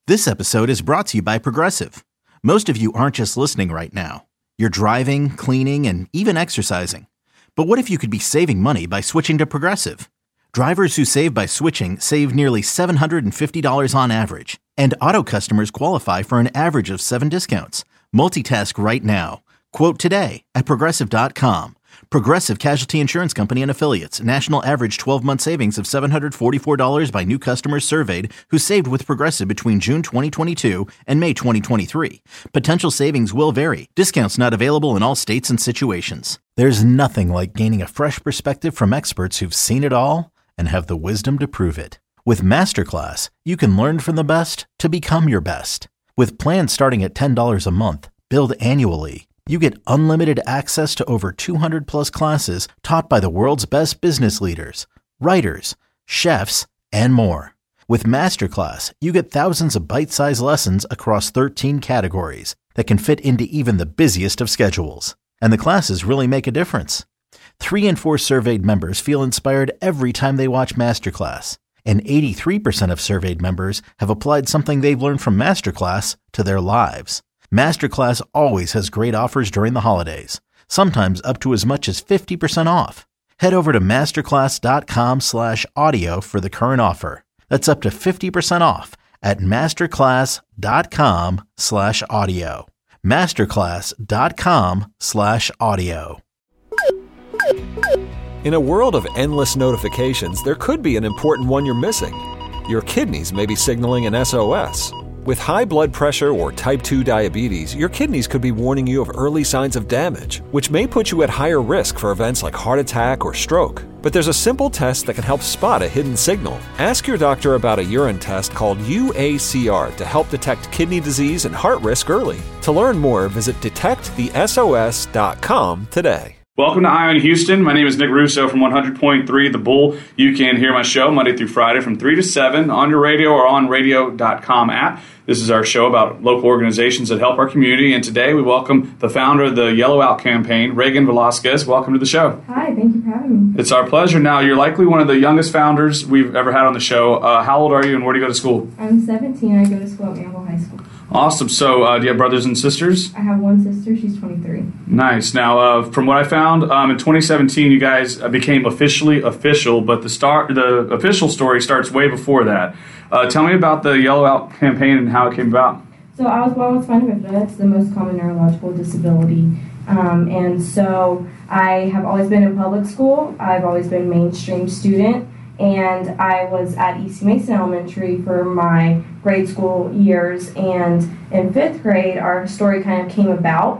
This episode is brought to you by Progressive. Most of you aren't just listening right now. You're driving, cleaning, and even exercising. But what if you could be saving money by switching to Progressive? Drivers who save by switching save nearly $750 on average. And auto customers qualify for an average of 7 discounts. Multitask right now. Quote today at Progressive.com. Progressive Casualty Insurance Company and Affiliates. National average 12-month savings of $744 by new customers surveyed who saved with Progressive between June 2022 and May 2023. Potential savings will vary. Discounts not available in all states and situations. There's nothing like gaining a fresh perspective from experts who've seen it all and have the wisdom to prove it. With Masterclass, you can learn from the best to become your best. With plans starting at $10 a month, billed annually, you get unlimited access to over 200 plus classes taught by the world's best business leaders, writers, chefs, and more. With Masterclass, you get thousands of bite-sized lessons across 13 categories that can fit into even the busiest of schedules. And the classes really make a difference. 3 in 4 surveyed members feel inspired every time they watch Masterclass. And 83% of surveyed members have applied something they've learned from Masterclass to their lives. Masterclass always has great offers during the holidays, sometimes up to as much as 50% off. Head over to masterclass.com/audio for the current offer. That's up to 50% off at masterclass.com/audio. masterclass.com/audio. In a world of endless notifications, there could be an important one you're missing. Your kidneys may be signaling an SOS. With high blood pressure or type 2 diabetes, your kidneys could be warning you of early signs of damage, which may put you at higher risk for events like heart attack or stroke. But there's a simple test that can help spot a hidden signal. Ask your doctor about a urine test called UACR to help detect kidney disease and heart risk early. To learn more, visit detectthesos.com today. Welcome to Eye on Houston. My name is Nick Russo from 100.3 The Bull. You can hear my show Monday through Friday from 3 to 7 on your radio or on radio.com app. This is our show about local organizations that help our community, and today we welcome the founder of the Yellow Out campaign, Reagan Velasquez. Welcome to the show. Hi, thank you for having me. It's our pleasure. Now, you're likely one of the youngest founders we've ever had on the show. How old are you and where do you go to school? I'm 17. I go to school at Manville High School. Awesome. So do you have brothers and sisters? I have one sister. She's 23. Nice. Now, from what I found, in 2017, you guys became officially official, but the official story starts way before that. Tell me about the Yellow Out campaign and how it came about. So I was born with spina bifida. It's the most common neurological disability. And so I have always been in public school. I've always been a mainstream student. And I was at E.C. Mason Elementary for my grade school years. And in 5th grade, our story kind of came about,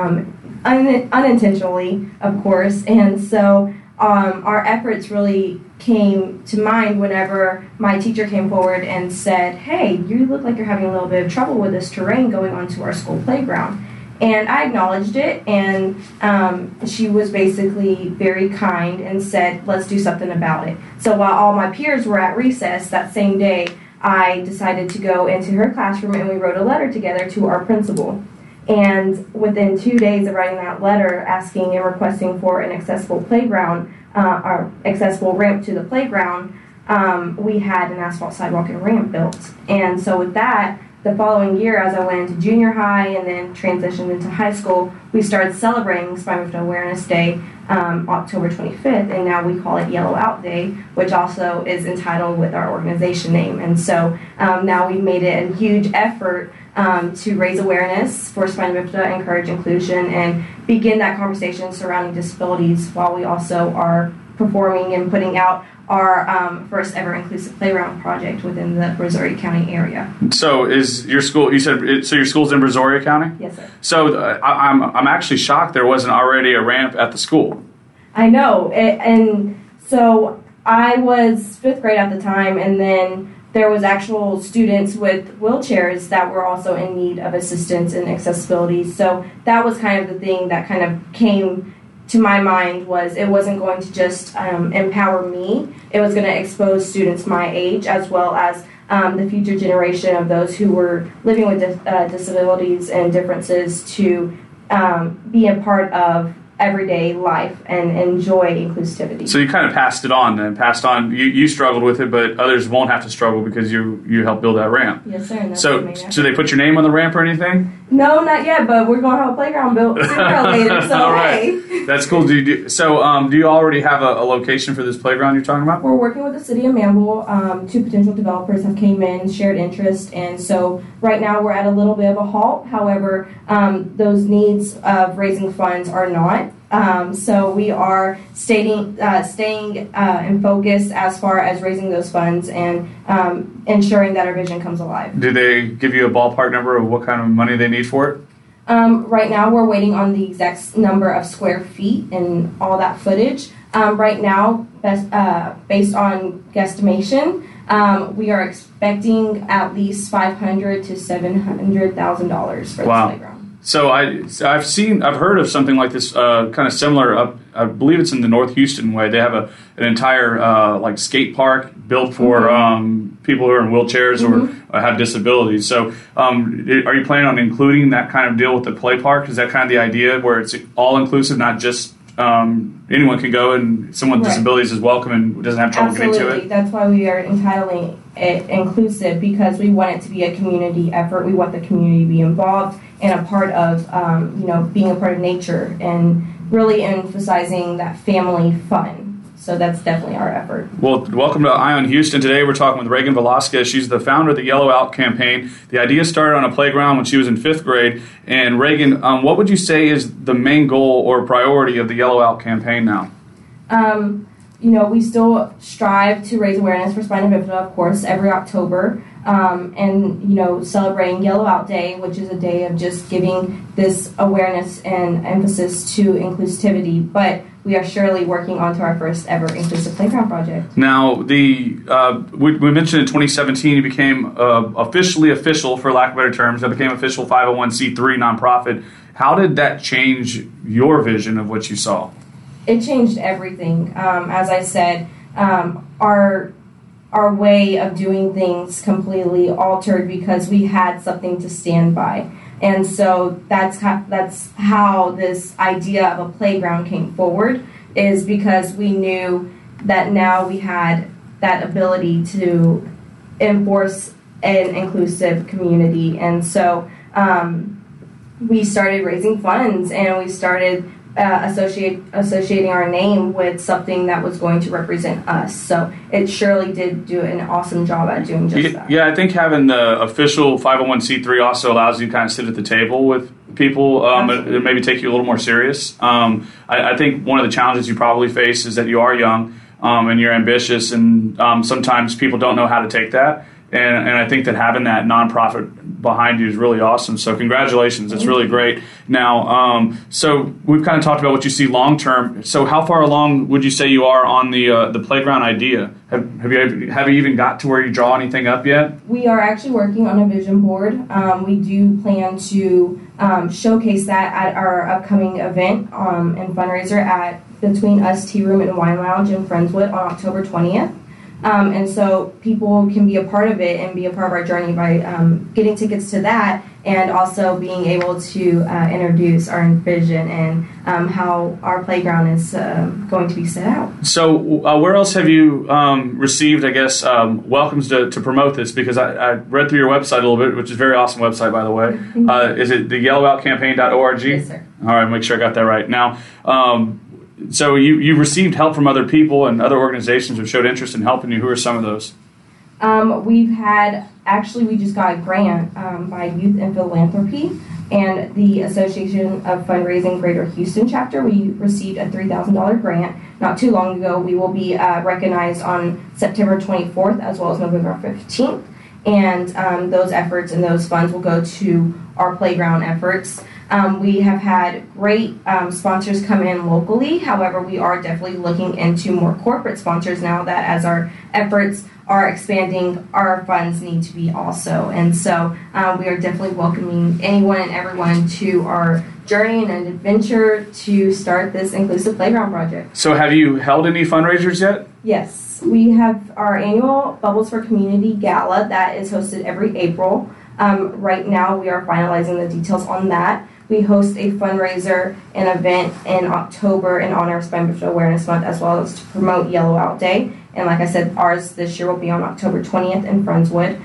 unintentionally, of course. And so our efforts really came to mind whenever my teacher came forward and said, "Hey, you look like you're having a little bit of trouble with this terrain going onto our school playground." And I acknowledged it, and she was basically very kind and said, "Let's do something about it." So while all my peers were at recess that same day, I decided to go into her classroom and we wrote a letter together to our principal. And within 2 days of writing that letter, asking and requesting for an accessible playground, or accessible ramp to the playground, we had an asphalt sidewalk and ramp built. And so with that, the following year, as I went into junior high and then transitioned into high school, we started celebrating Spina Bifida Awareness Day, October 25th, and now we call it Yellow Out Day, which also is entitled with our organization name. And so now we've made it a huge effort to raise awareness for spina bifida, encourage inclusion, and begin that conversation surrounding disabilities while we also are performing and putting out our first ever inclusive playground project within the Brazoria County area. So is your school, you said, so your school's in Brazoria County? Yes, sir. So I'm actually shocked there wasn't already a ramp at the school. I know, and so I was 5th grade at the time, and then there was actual students with wheelchairs that were also in need of assistance and accessibility. So that was kind of the thing that kind of came to my mind, was it wasn't going to just empower me. It was going to expose students my age as well as the future generation of those who were living with disabilities and differences to be a part of everyday life and enjoy inclusivity. So you kind of passed it on then, you struggled with it, but others won't have to struggle because you helped build that ramp. Yes, sir. So they put your name on the ramp or anything? No, not yet, but we're going to have a playground built sooner or later, so All right. hey. That's cool. Do you already have a location for this playground you're talking about? We're working with the city of Manville. 2 potential developers have came in, shared interest, and so right now we're at a little bit of a halt. However, those needs of raising funds are not. So we are staying in focus as far as raising those funds and ensuring that our vision comes alive. Do they give you a ballpark number of what kind of money they need for it? Right now we're waiting on the exact number of square feet and all that footage. Right now, based on guesstimation, we are expecting at least $500,000 to $700,000 for this playground. So I've heard of something like this, kind of similar. I believe it's in the North Houston way. They have an entire like skate park built for people who are in wheelchairs or have disabilities. So are you planning on including that kind of deal with the play park? Is that kind of the idea where it's all inclusive, not just anyone can go and someone with disabilities is welcome and doesn't have trouble getting to it? Absolutely. That's why we are entitling it inclusive, because we want it to be a community effort. We want the community to be involved and a part of, being a part of nature and really emphasizing that family fun. So that's definitely our effort. Well, welcome to Eye on Houston. Today we're talking with Reagan Velasquez. She's the founder of the Yellow Out campaign. The idea started on a playground when she was in 5th grade. And Reagan, what would you say is the main goal or priority of the Yellow Out campaign now? We still strive to raise awareness for spina bifida, of course, every October. Celebrating Yellow Out Day, which is a day of just giving this awareness and emphasis to inclusivity. But we are surely working on to our first ever inclusive playground project. Now, we mentioned in 2017 you became officially official, for lack of better terms. That became official 501c3 nonprofit. How did that change your vision of what you saw? It changed everything. As I said, our way of doing things completely altered because we had something to stand by. And so that's how this idea of a playground came forward, is because we knew that now we had that ability to enforce an inclusive community. And so we started raising funds, and we started associating our name with something that was going to represent us. So it surely did do an awesome job at doing just that. Yeah, I think having the official 501c3 also allows you to kind of sit at the table with people and maybe take you a little more serious. I think one of the challenges you probably face is that you are young and you're ambitious, and sometimes people don't know how to take that. And I think that having that nonprofit behind you is really awesome. So congratulations. It's really great. Now, so we've kind of talked about what you see long term. So how far along would you say you are on the playground idea? Have you even got to where you draw anything up yet? We are actually working on a vision board. We do plan to showcase that at our upcoming event and fundraiser at Between Us Tea Room and Wine Lounge in Friendswood on October 20th. And so people can be a part of it and be a part of our journey by getting tickets to that, and also being able to introduce our vision and how our playground is going to be set out. So where else have you received, I guess, welcomes to promote this? Because I read through your website a little bit, which is a very awesome website, by the way. Is it the yellowoutcampaign.org? Yes, sir. All right, make sure I got that right. Now, so you received help from other people and other organizations who showed interest in helping you. Who are some of those? We just got a grant by Youth and Philanthropy and the Association of Fundraising Greater Houston chapter. We received a $3,000 grant not too long ago. We will be recognized on September 24th as well as November 15th. And those efforts and those funds will go to our playground efforts. We have had great sponsors come in locally. However, we are definitely looking into more corporate sponsors now that as our efforts are expanding, our funds need to be also. And so we are definitely welcoming anyone and everyone to our journey and adventure to start this inclusive playground project. So have you held any fundraisers yet? Yes. We have our annual Bubbles for Community Gala that is hosted every April. Right now we are finalizing the details on that. we host a fundraiser and event in October in honor of Spina Bifida Awareness Month, as well as to promote Yellow Out Day. And like I said, ours this year will be on October 20th in Friendswood.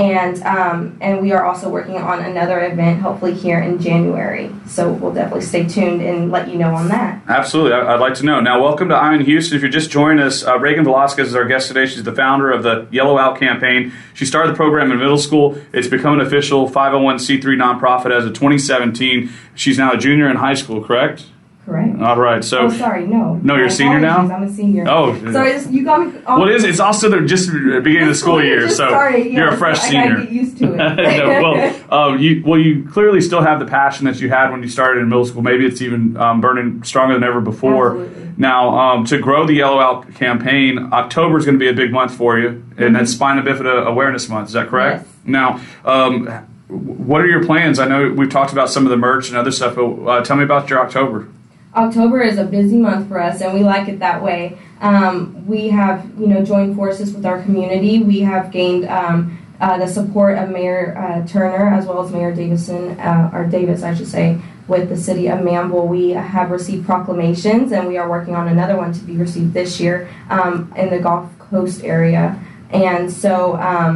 And we are also working on another event, hopefully here in January. So we'll definitely stay tuned and let you know on that. Absolutely. I'd like to know. Now, welcome to I'm in Houston. If you're just joining us, Reagan Velasquez is our guest today. She's the founder of the Yellow Out campaign. She started the program in middle school. It's become an official 501c3 nonprofit as of 2017. She's now a junior in high school, correct? Correct. All right. So. Oh, sorry. No. No, you're a senior now? I'm a senior. Oh. Sorry, you got me. Well, it's also the just beginning of the school year, so you're a fresh senior. I gotta get used to it. No, you clearly still have the passion that you had when you started in middle school. Maybe it's even burning stronger than ever before. Absolutely. Now, to grow the Yellow Out campaign, October is going to be a big month for you, and that's Spina Bifida Awareness Month. Is that correct? Yes. Now, what are your plans? I know we've talked about some of the merch and other stuff, but tell me about your October. October is a busy month for us, and we like it that way. We have, joined forces with our community. We have gained the support of Mayor Turner as well as Mayor Davis, I should say, with the city of Manville. We have received proclamations, and we are working on another one to be received this year in the Gulf Coast area. And so,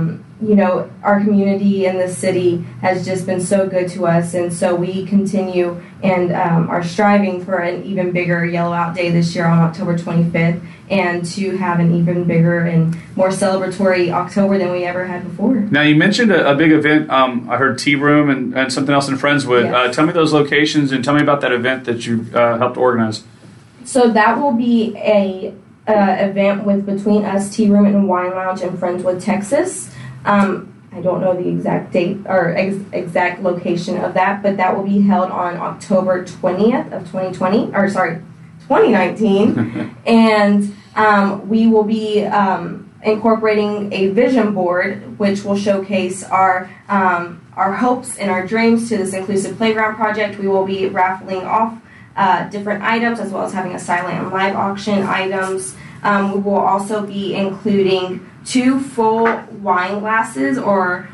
our community and the city has just been so good to us, and so we continue and are striving for an even bigger Yellow Out Day this year on October 25th, and to have an even bigger and more celebratory October than we ever had before. Now, you mentioned a big event. I heard Tea Room and something else in Friendswood. Yes. Tell me those locations and tell me about that event that you helped organize. So that will be a event with Between Us Tea Room and Wine Lounge in Friendswood, Texas. I don't know the exact date or exact location of that, but that will be held on October 20th of 2019. And we will be incorporating a vision board, which will showcase our hopes and our dreams to this inclusive playground project. We will be raffling off different items, as well as having a silent live auction items. We will also be including 2 full wine glasses or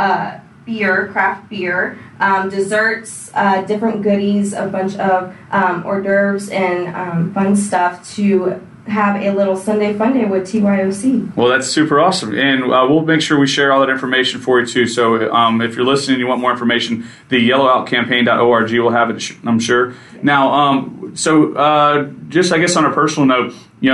craft beer, desserts, different goodies, a bunch of hors d'oeuvres and fun stuff to have a little Sunday fun day with TYOC. Well, that's super awesome. And we'll make sure we share all that information for you, too. So if you're listening and you want more information, the yellowoutcampaign.org will have it, I'm sure. Now, just I guess on a personal note,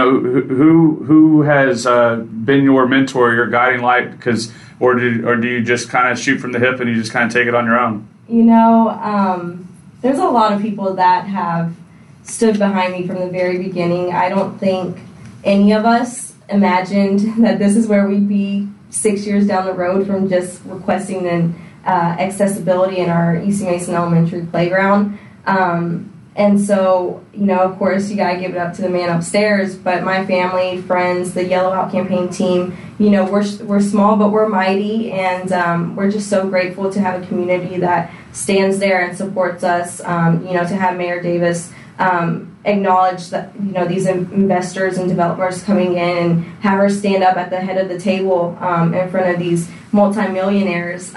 who has been your mentor, your guiding light? Or do you just kind of shoot from the hip and you just kind of take it on your own? There's a lot of people that have stood behind me from the very beginning. I don't think any of us imagined that this is where we'd be 6 years down the road from just requesting an accessibility in our EC Mason Elementary playground. And so, of course, you got to give it up to the man upstairs. But my family, friends, the Yellow Out campaign team, we're small, but we're mighty. And we're just so grateful to have a community that stands there and supports us, to have Mayor Davis acknowledge that, these investors and developers coming in and have her stand up at the head of the table in front of these multimillionaires,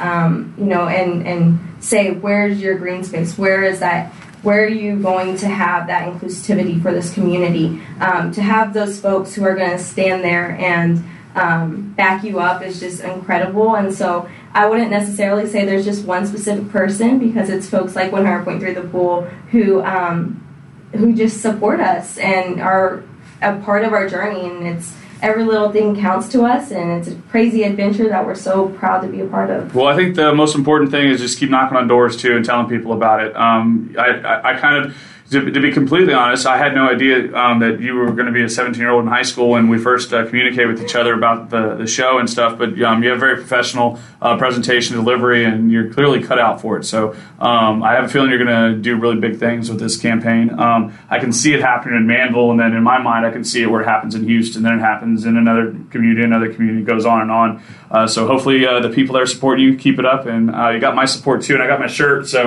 and say, where's your green space? Where is that? Where are you going to have that inclusivity for this community? To have those folks who are going to stand there and back you up is just incredible. And so I wouldn't necessarily say there's just one specific person, because it's folks like 100.3 The Pool who just support us and are a part of our journey. And it's every little thing counts to us, and it's a crazy adventure that we're so proud to be a part of. Well, I think the most important thing is just keep knocking on doors, too, and telling people about it. I kind of, to be completely honest, I had no idea that you were going to be a 17-year-old in high school when we first communicated with each other about the show and stuff, but you have a very professional presentation delivery, and you're clearly cut out for it. So I have a feeling you're going to do really big things with this campaign. I can see it happening in Manville, and then in my mind I can see it where it happens in Houston, then it happens in another community, goes on and on. So hopefully the people that are supporting you keep it up, and you got my support too, and I got my shirt, so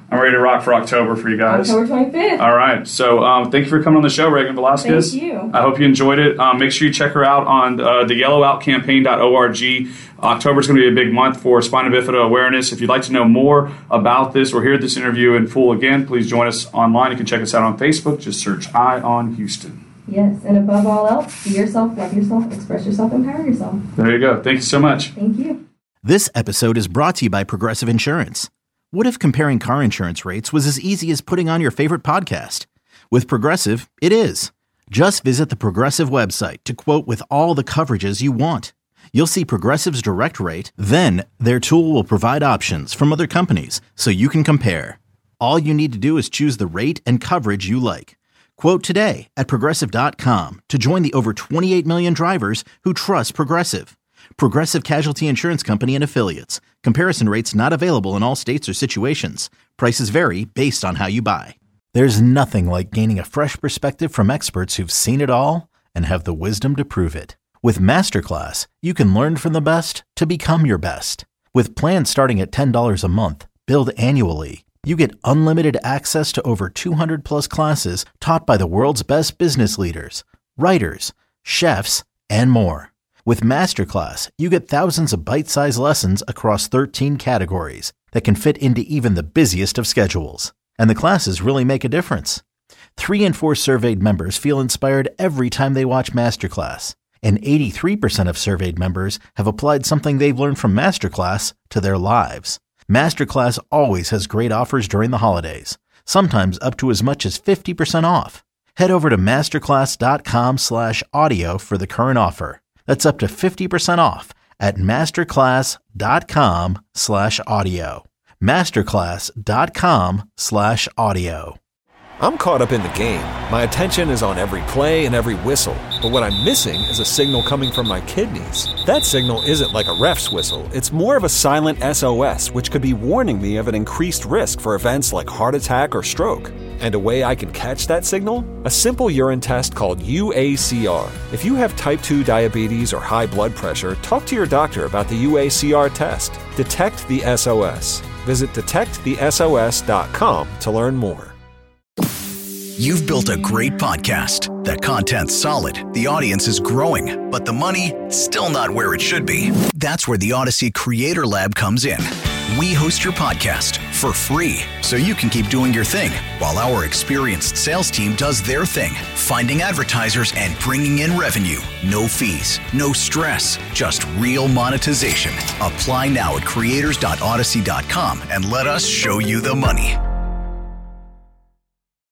I'm ready to rock for October for you guys. October 25th. All right. So thank you for coming on the show, Reagan Velasquez. Thank you. I hope you enjoyed it. Make sure you check her out on the yellowoutcampaign.org. October is going to be a big month for spina bifida awareness. If you'd like to know more about this or hear this interview in full again, please join us online. You can check us out on Facebook. Just search Eye on Houston. Yes, and above all else, be yourself, love yourself, express yourself, empower yourself. There you go. Thank you so much. Thank you. This episode is brought to you by Progressive Insurance. What if comparing car insurance rates was as easy as putting on your favorite podcast? With Progressive, it is. Just visit the Progressive website to quote with all the coverages you want. You'll see Progressive's direct rate, then their tool will provide options from other companies so you can compare. All you need to do is choose the rate and coverage you like. Quote today at Progressive.com to join the over 28 million drivers who trust Progressive. Progressive Casualty Insurance Company and Affiliates. Comparison rates not available in all states or situations. Prices vary based on how you buy. There's nothing like gaining a fresh perspective from experts who've seen it all and have the wisdom to prove it. With Masterclass, you can learn from the best to become your best. With plans starting at $10 a month, billed annually, you get unlimited access to over 200 plus classes taught by the world's best business leaders, writers, chefs, and more. With Masterclass, you get thousands of bite-sized lessons across 13 categories that can fit into even the busiest of schedules. And the classes really make a difference. 3 in 4 surveyed members feel inspired every time they watch Masterclass. And 83% of surveyed members have applied something they've learned from Masterclass to their lives. Masterclass always has great offers during the holidays, sometimes up to as much as 50% off. Head over to masterclass.com/audio for the current offer. That's up to 50% off at masterclass.com/audio. masterclass.com/audio. I'm caught up in the game. My attention is on every play and every whistle. But what I'm missing is a signal coming from my kidneys. That signal isn't like a ref's whistle. It's more of a silent SOS, which could be warning me of an increased risk for events like heart attack or stroke. And a way I can catch that signal? A simple urine test called UACR. If you have type 2 diabetes or high blood pressure, talk to your doctor about the UACR test. Detect the SOS. Visit detectthesos.com to learn more. You've built a great podcast. The content's solid, the audience is growing, but the money, still not where it should be. That's where the Odyssey Creator Lab comes in. We host your podcast for free, so you can keep doing your thing, while our experienced sales team does their thing, finding advertisers and bringing in revenue. No fees, no stress, just real monetization. Apply now at creators.odyssey.com and let us show you the money.